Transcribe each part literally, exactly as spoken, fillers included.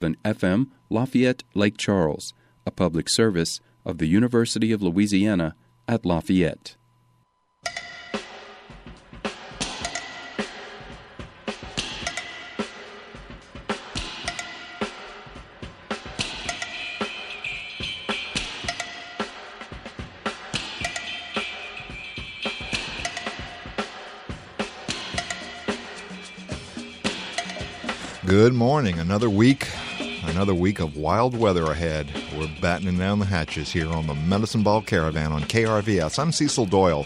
F M, Lafayette, Lake Charles, a public service of the University of Louisiana at Lafayette. Good morning. Another week, another week of wild weather ahead. We're battening down the hatches here on the Medicine Ball Caravan on K R V S. I'm Cecil Doyle.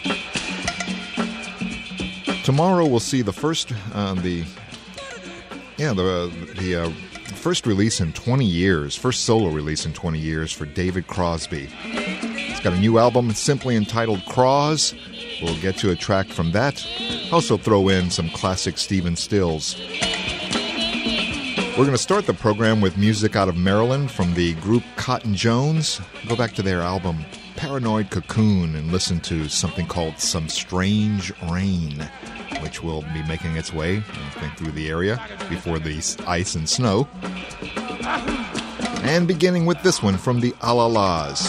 Tomorrow we'll see the first, uh, the yeah, the the uh, first release in twenty years, first solo release in twenty years for David Crosby. He's got a new album simply entitled Cross. We'll get to a track from that. Also throw in some classic Stephen Stills. We're going to start the program with music out of Maryland from the group Cotton Jones. Go back to their album Paranoid Cocoon and listen to something called Some Strange Rain, which will be making its way, I think, through the area before the ice and snow. And beginning with this one from the Alalas.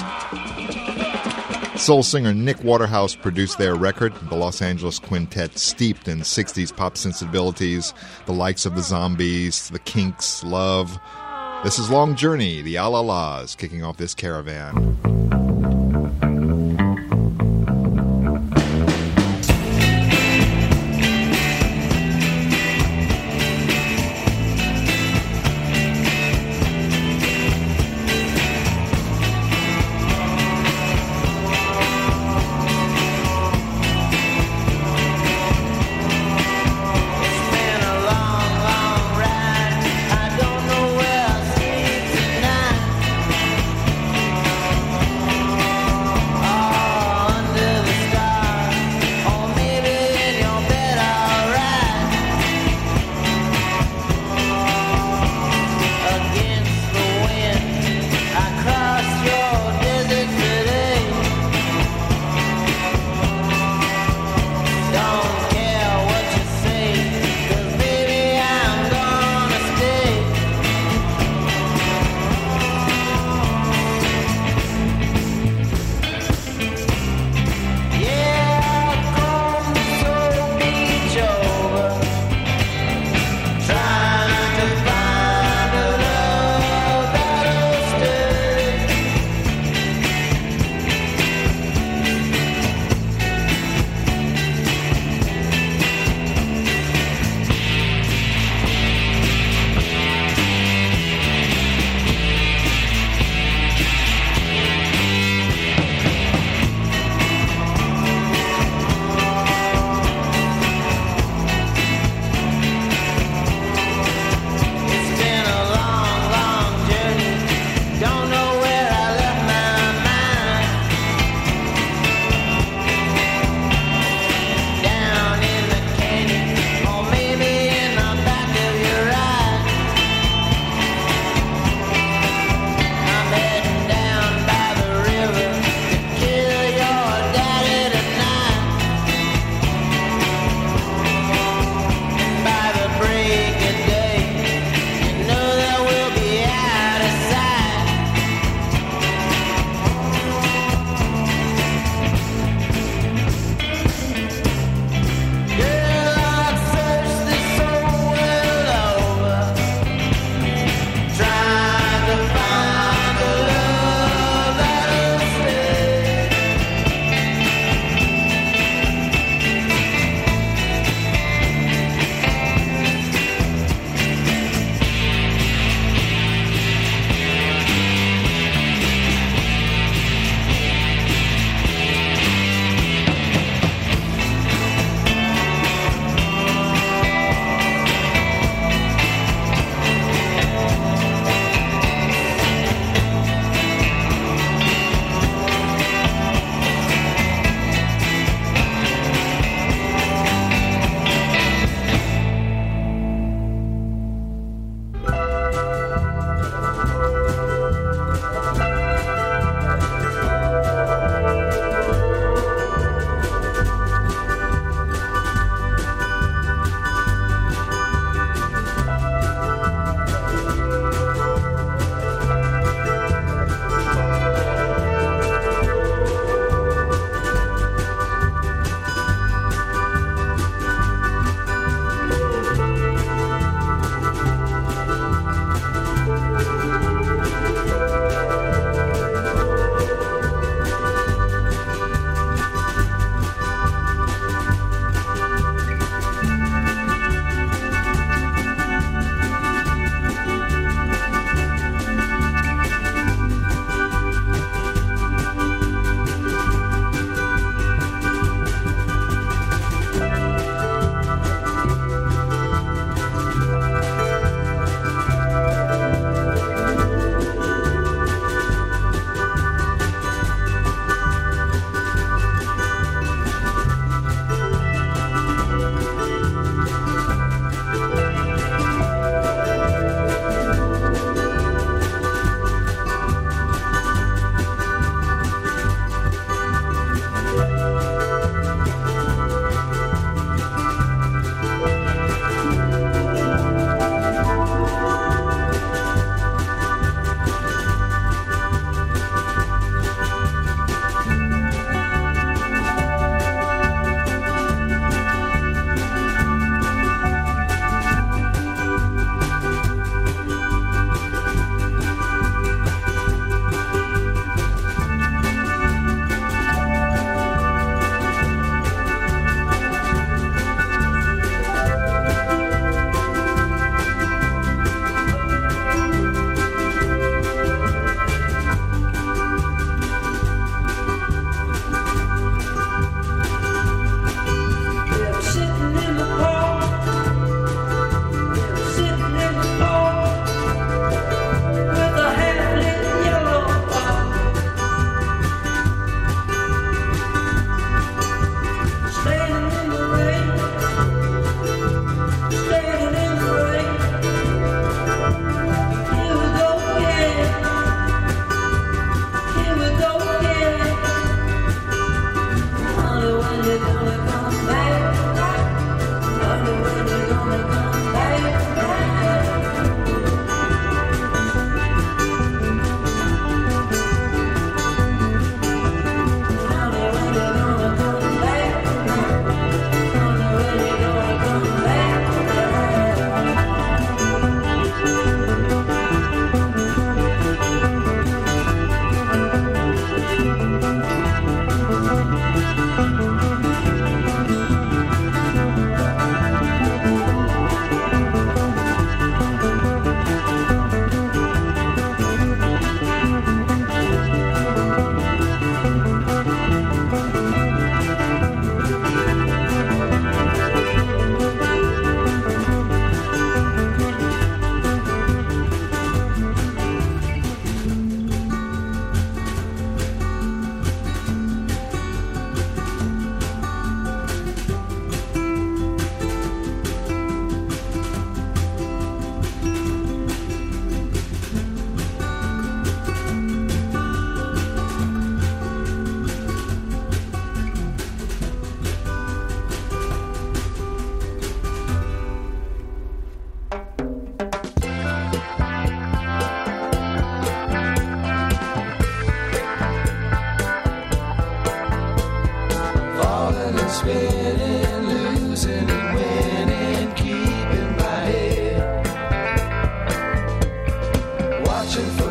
Soul singer Nick Waterhouse produced their record. The Los Angeles Quintet, steeped in sixties pop sensibilities, the likes of the Zombies, the Kinks, Love. This is Long Journey, the Alalas, kicking off this caravan. I don't know where I'll sleep tonight.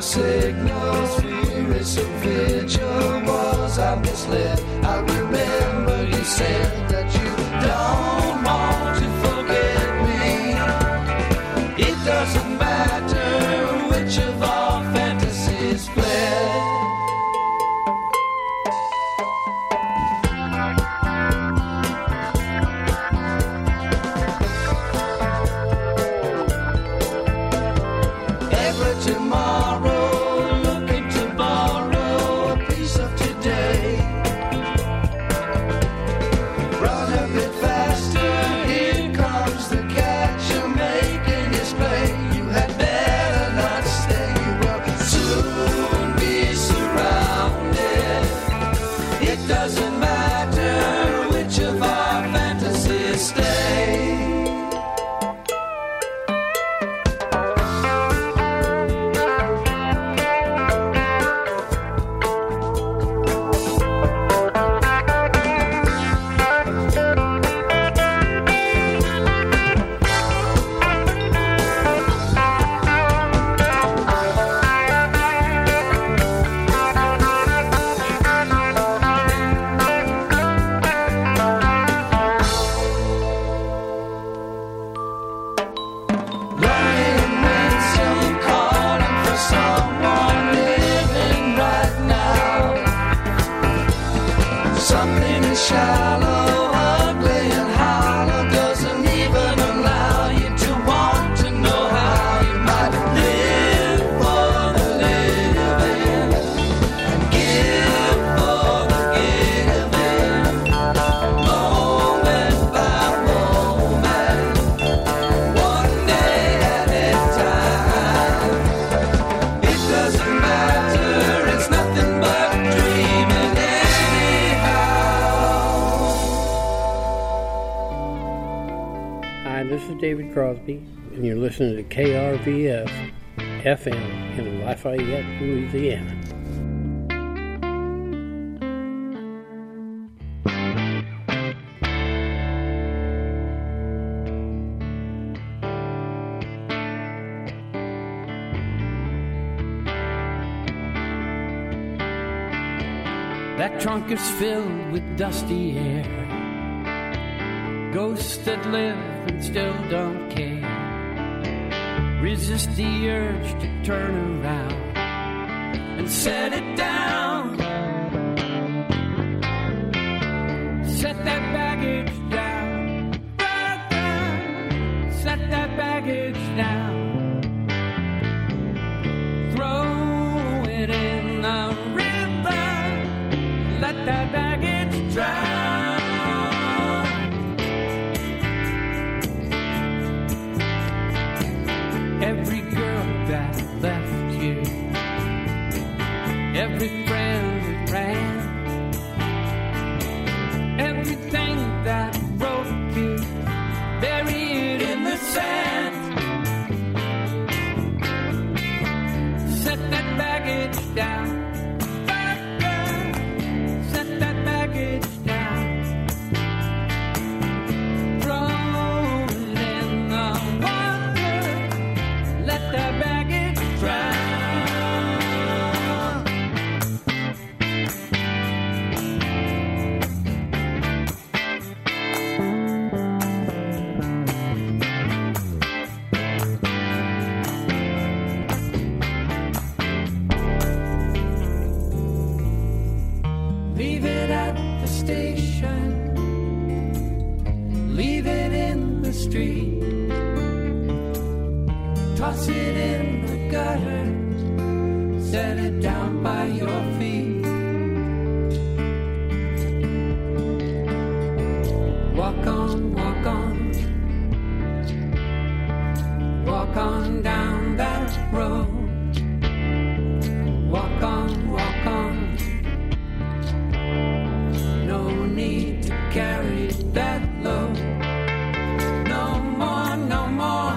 signals, furious vigil. Was I misled? I remember you said that you don't want to forget me. It doesn't matter which of our fantasies fled. David Crosby, and you're listening to K R V S F M in Lafayette, Louisiana. That trunk is filled with dusty air, ghosts that live and still don't care. Resist the urge to turn around and set it down. Set that baggage down, right down. Set that baggage down. Throw it in the river. Let that baggage drown. Every girl that left you, every friend that ran, everything that broke you, bury it in the sand. Set that baggage down, back down. Set that baggage down. Throw it in the water. Let that baggage drown. Leave it at the station. Leave it in the street. Toss it in the gutter, set it down by your feet. Walk on, walk on, walk on down that road. Walk on, walk on, no need to carry that load. No more, no more.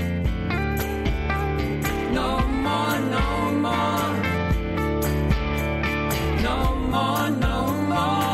No more, no more. No more, no more.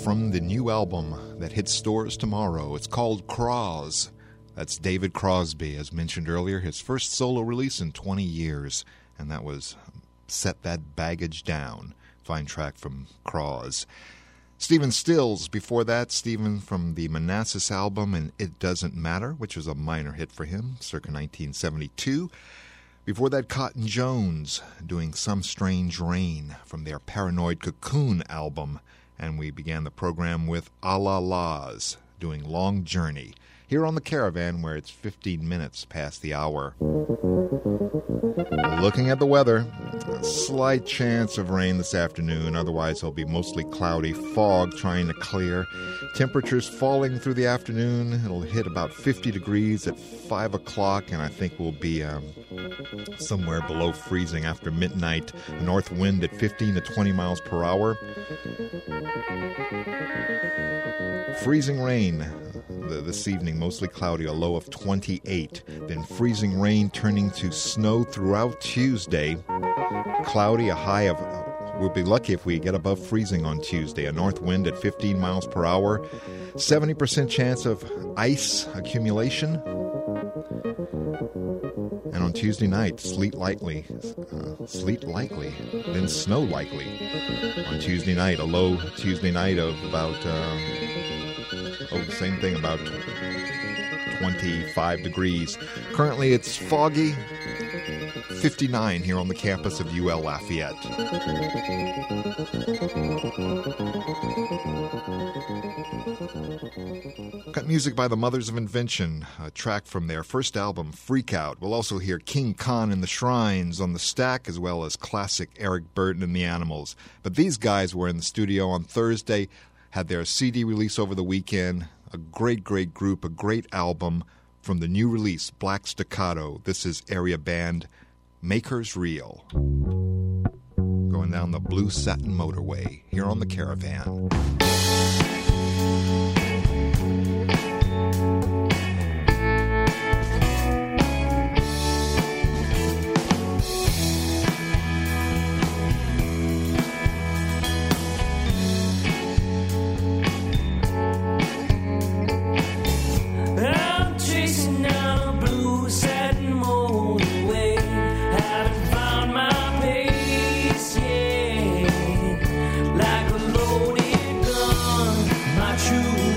from the new album that hits stores tomorrow. It's called Cross. That's David Crosby, as mentioned earlier, his first solo release in twenty years, and that was Set That Baggage Down. Fine track from Cross. Stephen Stills, before that, Stephen from the Manassas album and It Doesn't Matter, which was a minor hit for him, circa nineteen seventy-two. Before that, Cotton Jones doing Some Strange Rain from their Paranoid Cocoon album. And we began the program with A La Las doing Long Journey. Here on the Caravan, where it's fifteen minutes past the hour. Looking at the weather, a slight chance of rain this afternoon. Otherwise, it'll be mostly cloudy. Fog trying to clear. Temperatures falling through the afternoon. It'll hit about fifty degrees at five o'clock, and I think we'll be um, somewhere below freezing after midnight. A north wind at fifteen to twenty miles per hour. Freezing rain this evening, mostly cloudy, a low of twenty-eight. Then freezing rain turning to snow throughout Tuesday. Cloudy, a high of, uh, we'll be lucky if we get above freezing on Tuesday. A north wind at fifteen miles per hour. seventy percent chance of ice accumulation. And on Tuesday night, sleet likely. Uh, sleet likely. Then snow likely. On Tuesday night, a low Tuesday night of about... Uh, Oh, the same thing, about twenty-five degrees. Currently, it's foggy, fifty-nine here on the campus of U L Lafayette. Got music by the Mothers of Invention, a track from their first album, Freak Out. We'll also hear King Khan and the Shrines on the stack, as well as classic Eric Burden and the Animals. But these guys were in the studio on Thursday, had their C D release over the weekend. A great, great group, a great album from the new release, Black Staccato. This is area band Makers Real. Going down the Blue Satin Motorway here on the Caravan. True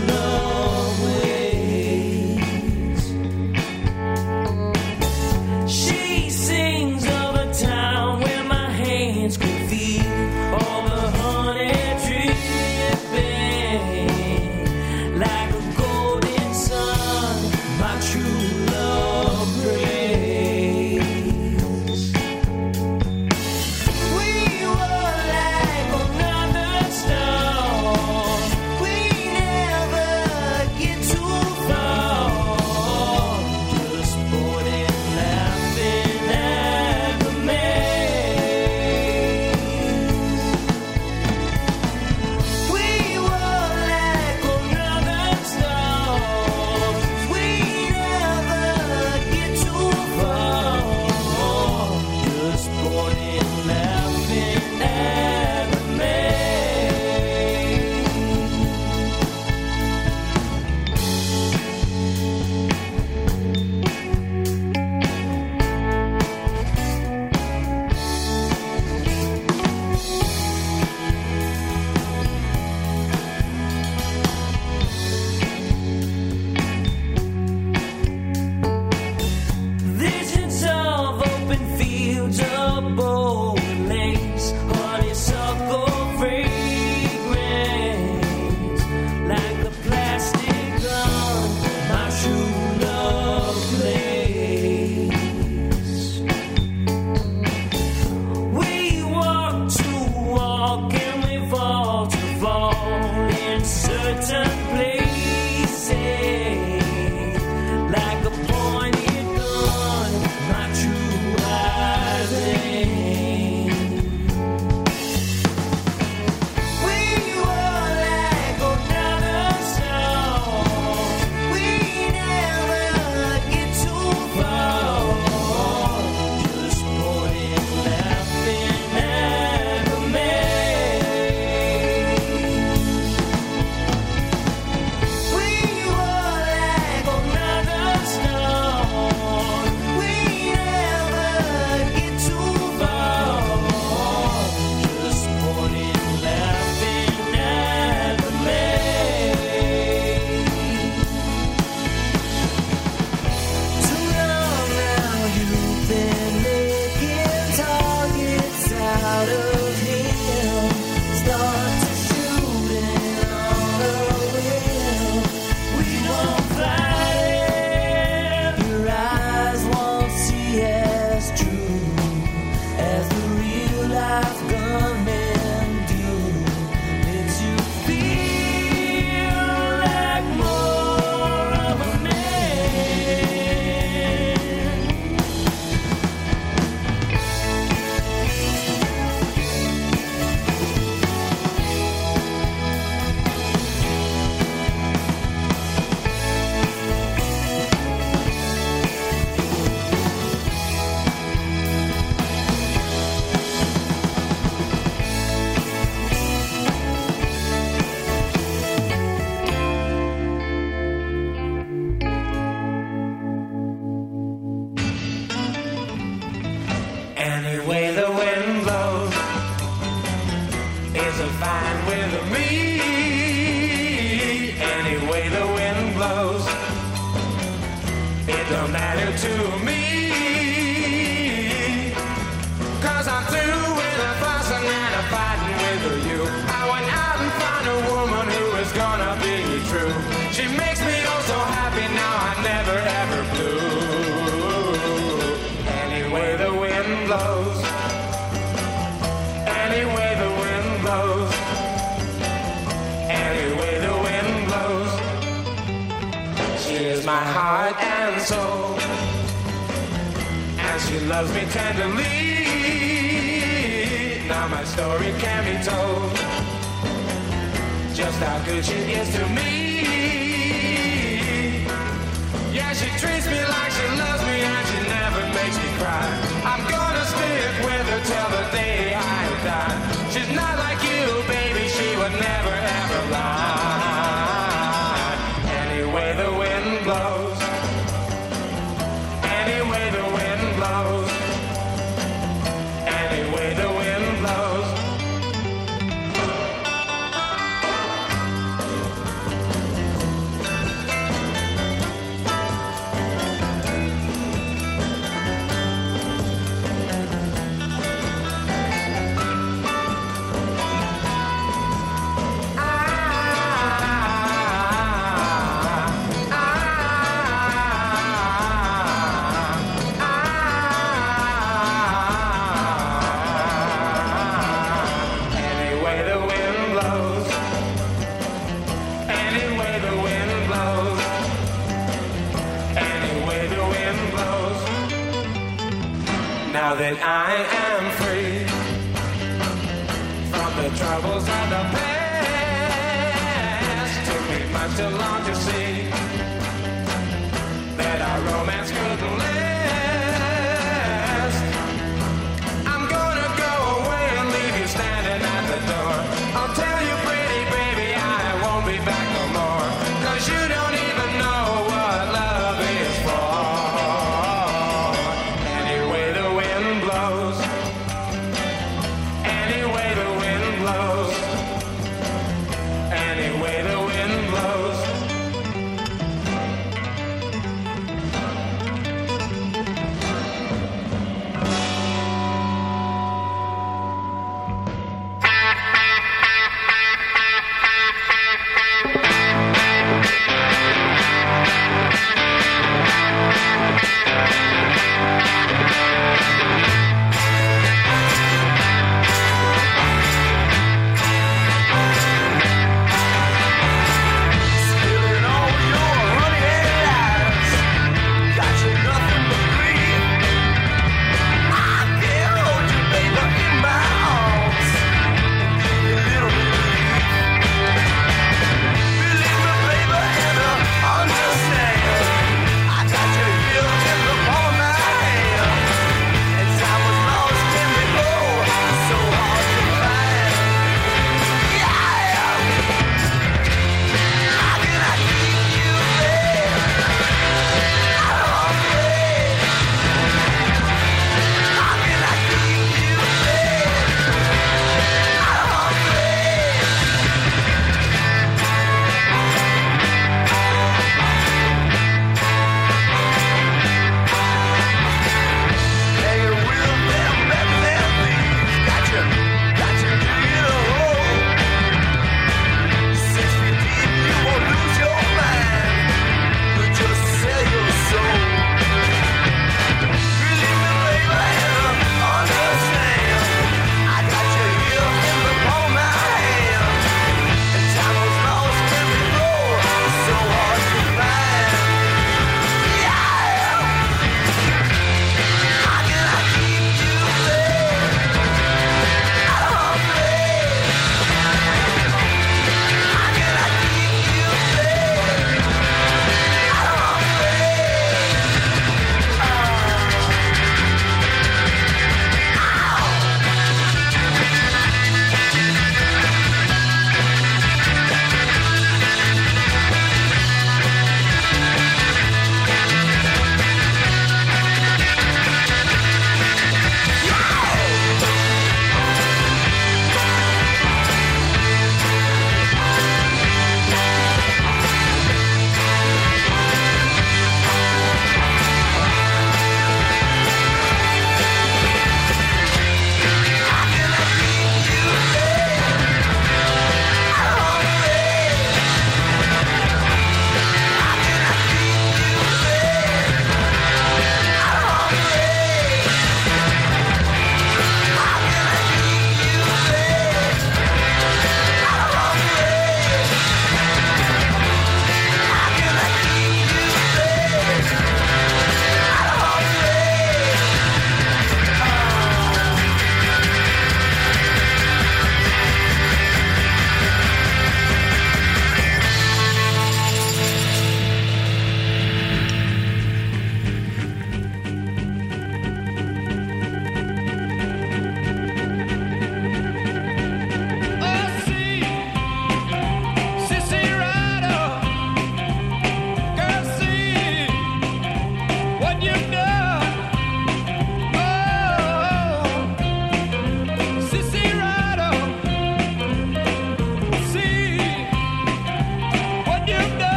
fighting with me. Any way the wind blows, it don't matter to me. Cause I'm through with the fussing and the fighting with you. I went out and found a woman who is gonna be true. She makes me oh so happy now, I never ever blue. Any way the wind blows, any way the wind blows, any way the wind blows. She is my heart and soul, and she loves me tenderly. Now my story can be told, just how good she is to me. Yeah, she treats me like she loves me, and she never makes me cry. I'm gonna stick with her till the day I die. She's not like you, baby, she would never ever lie. Any way the wind blows, any way the wind blows, any way the wind blows. Now that I am free from the troubles of the past, took me much too long to see that our romance couldn't last. I'm gonna go away and leave you standing at the door. I'll tell you, pretty baby, I won't be back no more, 'cause you don't even know what love is for. Any way the wind blows,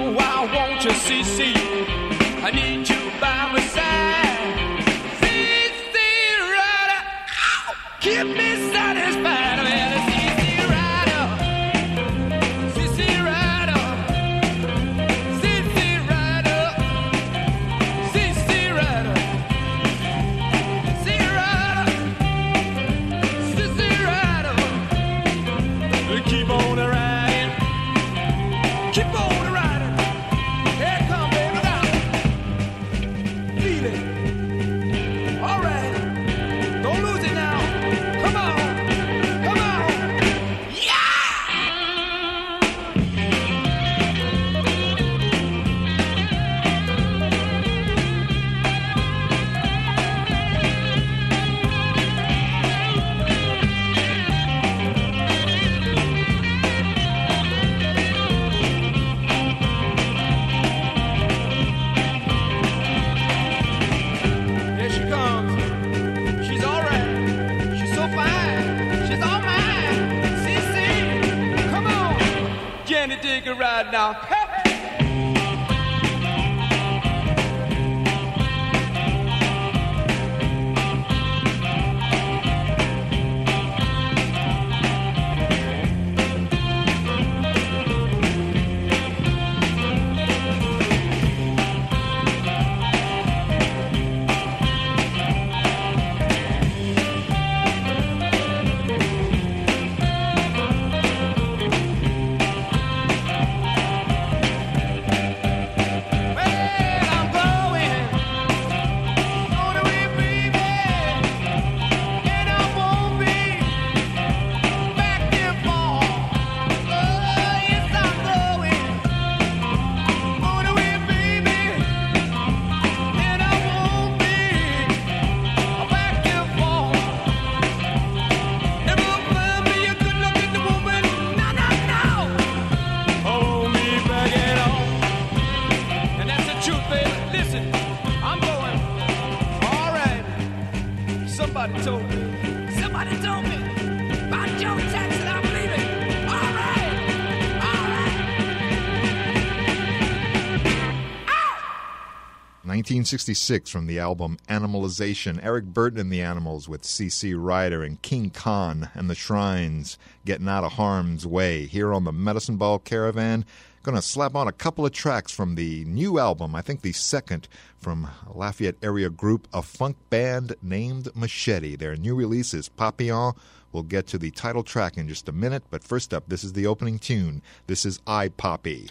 Oh, I want you, C C. I need you by my side. C C Rider, ow, keep me satisfied. Man, C C Rider, C C Rider, C C Rider, C C Rider, C C Rider, C C Rider. Keep on riding, keep on riding. Here come baby now. Feel it. All right. Don't lose it now. Come on. Come on. Here she comes. She's all right. She's so fine. She's all mine. C C, come on. Can you dig a ride now? Hey. Well, I'm going on away, baby, and I won't be back there for. Oh, yes, I'm going on away, baby, and I won't be back there for. Never find me a good-looking woman, no, no, no. Hold me back at all. And that's the truth, baby. Listen, I'm going. All right. Somebody told me. Somebody told me. About Joe Jackson, I believe it. All right. All right. Ow! nineteen sixty-six from the album Animalization. Eric Burton and the Animals with C C Rider and King Khan and the Shrines getting out of harm's way. Here on the Medicine Ball Caravan, going to slap on a couple of tracks from the new album, I think the second from Lafayette area group, a funk band named Machete. Their new release is Papillon. We'll get to the title track in just a minute, but first up, this is the opening tune. This is I Poppy.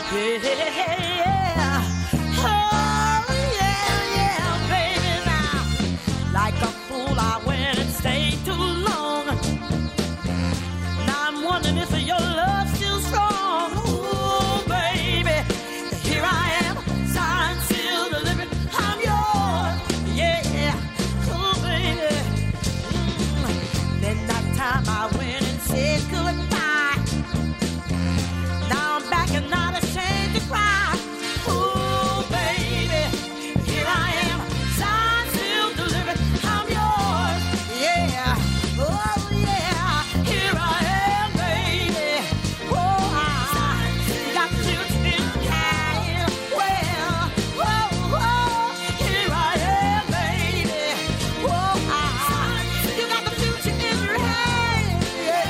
Yeah, oh yeah, yeah, baby. Now, like a fool, I went and stayed too long. Now I'm wondering if your love's still strong. Ooh, baby, here I am, signed, sealed, delivered. I'm yours. Yeah, oh baby. Mm. Then that time I went and said goodbye. Now I'm back and not ashamed to cry. Ooh, baby, here I am, signed, sealed, delivered. I'm yours. Yeah, oh yeah, here I am, baby. Oh, I got you in hand. Well, oh, oh, here I am, baby. Oh, I, you got the future in your hand.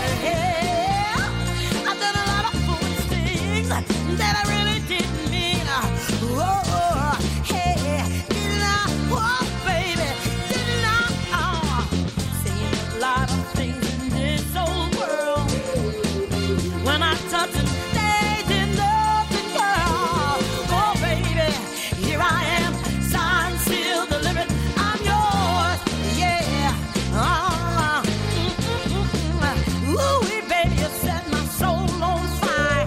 Yeah, I've done a lot of foolish things that I really didn't mean. Oh, hey, didn't I? Oh, baby, didn't I? Oh, saying a lot of things in this old world. When I touch them, they did nothing, girl. Oh, baby, here I am, signed, sealed, delivered. I'm yours. Yeah. Oh, mm, mm, mm, mm. Ooh, baby, you set my soul on fire.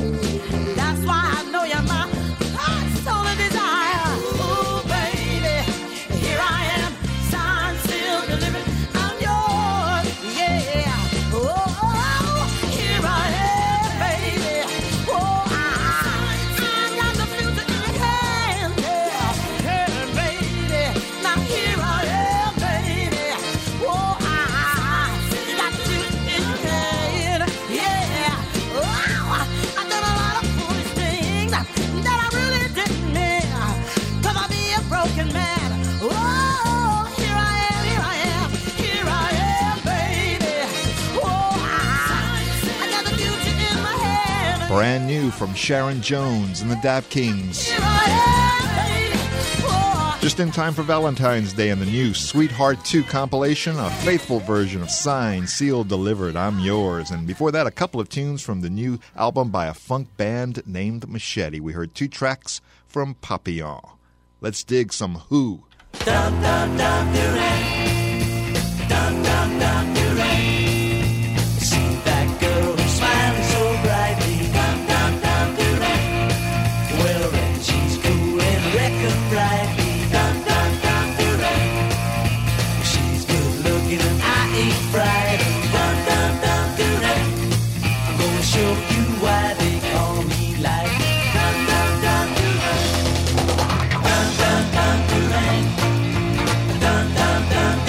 That's why I know you're my heart's only desire. Ooh, baby, here I am, signed, sealed, delivered. I'm yours. Yeah. Oh, here I am, baby. Oh, I, I got the future in your hand. Yeah. Hey, baby, now here I am, baby. Oh, I got the future in your hand. Yeah. Oh, I've done a lot of foolish things that I really didn't mean. 'Cause I be a broken man. Oh, here I am, here I am, here I am, baby. Oh, I, I got the future in my hand. Brand new from Sharon Jones and the Dap Kings. Here I am, baby. Oh, Just in time for Valentine's Day and the new Sweetheart two compilation, a faithful version of Signed, Sealed, Delivered, I'm Yours. And before that, a couple of tunes from the new album by a funk band named Machete. We heard two tracks from Papillon. Let's dig some Who. Dum dum dum Duran, dum dum dum Duran. See that girl who's smiling so brightly, dum dum dum Duran. Well then she's cool and reckon brightly, dum dum dum Duran. She's good looking and I ain't bright, dum dum dum Duran. I'm gonna show you why they call me like dum dum dum Duran, dum dum dum Duran. Dun dun dun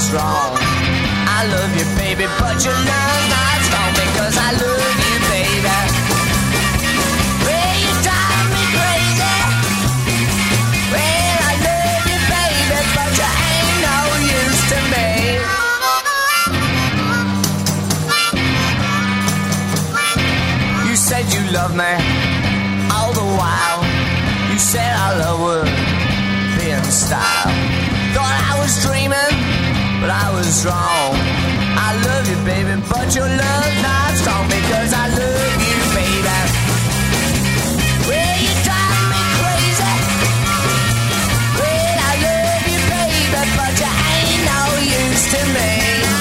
strong. I love you, baby, but your love not strong because I love you, baby. Well, you drive me crazy. Well, I love you, baby, but you ain't no use to me. You said you love me all the while. You said our love would be in style. Thought I was dreaming, but I was wrong. I love you, baby, but your love not strong because I love you, baby. Well, you drive me crazy. Well, I love you, baby, but you ain't no use to me.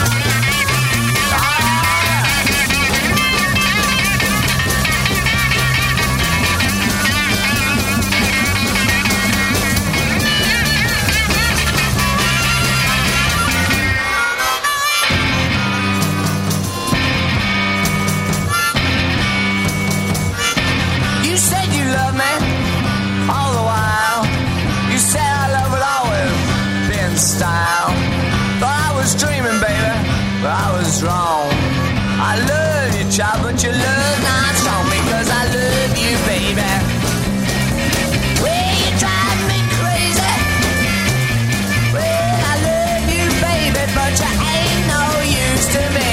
Style. Thought I was dreaming, baby, but I was wrong. I love you, child, but your love not strong because I love you, baby. Well, you drive me crazy. Well, I love you, baby, but you ain't no use to me.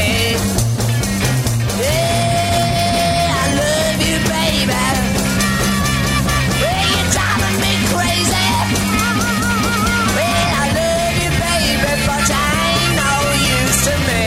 Yeah, I love you, baby. Well, you're driving me crazy. But you ain't no use to me.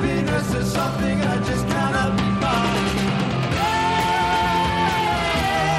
Happiness is something I just cannot buy.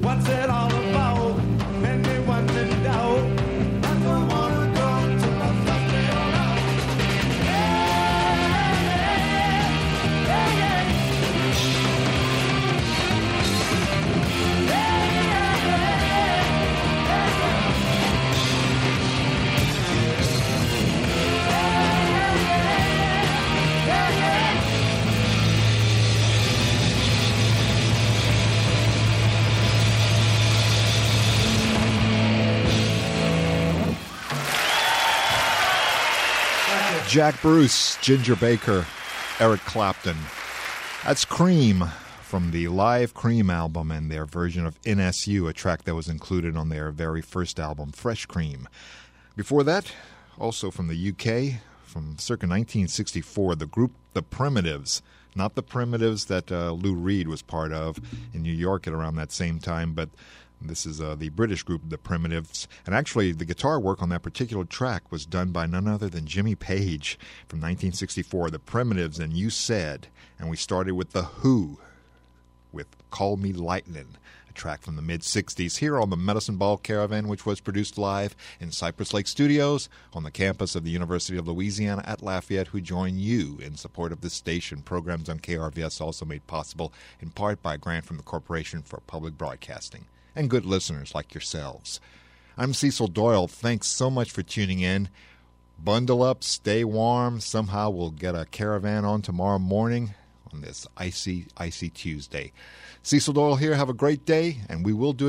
What's it all about? Anyone in doubt? I don't wanna go till I stop it all out. Jack Bruce, Ginger Baker, Eric Clapton. That's Cream from the live Cream album and their version of N S U, a track that was included on their very first album, Fresh Cream. Before that, also from the U K, from circa nineteen sixty-four, the group The Primitives. Not the Primitives that uh, Lou Reed was part of in New York at around that same time, but this is uh, the British group, The Primitives. And actually, the guitar work on that particular track was done by none other than Jimmy Page from nineteen sixty-four, The Primitives and You Said. And we started with The Who with Call Me Lightnin', a track from the mid-sixties here on the Medicine Ball Caravan, which was produced live in Cypress Lake Studios on the campus of the University of Louisiana at Lafayette, who join you in support of this station. Programs on K R V S also made possible in part by a grant from the Corporation for Public Broadcasting and good listeners like yourselves. I'm Cecil Doyle. Thanks so much for tuning in. Bundle up, stay warm. Somehow we'll get a caravan on tomorrow morning on this icy, icy Tuesday. Cecil Doyle here. Have a great day, and we will do it